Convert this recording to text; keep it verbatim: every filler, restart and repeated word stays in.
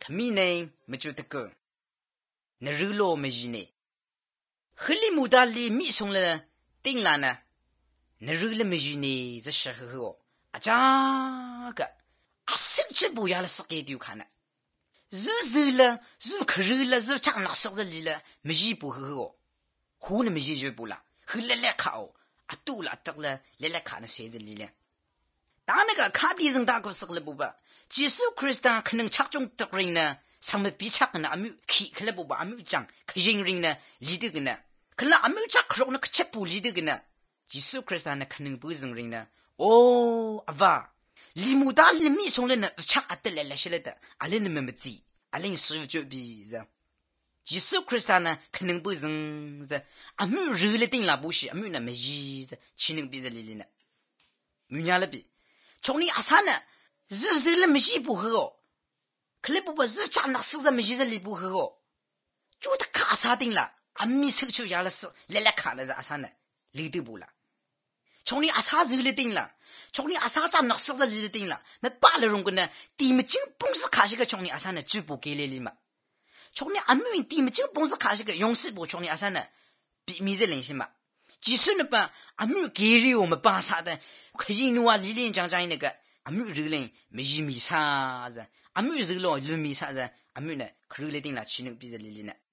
他米呢没觉得个，那日落没意呢，和里木达里米送了顶了呢，那日了没意呢，这时候啊这个啊甚至不要了是给丢看呢，日日了日可日了日长那时日里了没意不和哦，湖那没意就不了，和来来看哦，啊都了得了来来看那谁子里了。当那个卡比人大个死了不吧？基督克里斯当可能插中的人呢，上面比插个呢，阿没去，可能不吧？阿没讲，可人人呢，里头个呢，可能阿没插可那个切布里头个呢，基督克里斯当呢，可能不人人呢，哦，阿爸，里木大里面送了呢，插阿得来来些来的，阿来你们没知，阿来师傅就比着。基督克里斯当呢，可能不人着，阿没热了顶了不是，阿没那么热着，岂能比着里里呢？没伢了比。从你阿啥呢？日日了没西不喝哦，可能不把日家那时日没西日里不喝哦，就他卡啥定了，阿米手就压了是来来卡了是阿啥呢？里头不了，从你阿啥日了定了，从你阿啥家那时日里定了，那巴了容个呢？地没进本事卡些个从你阿啥呢？就不给来里嘛，从你阿米地没进本事卡些个勇士不从你阿啥呢？比米日灵性嘛。即使那把阿姆给了我们巴啥的，可以弄啊里连讲讲那个阿姆热人没一米啥子，阿姆热了六米啥子，阿姆呢可热了定了，岂能比这里里呢？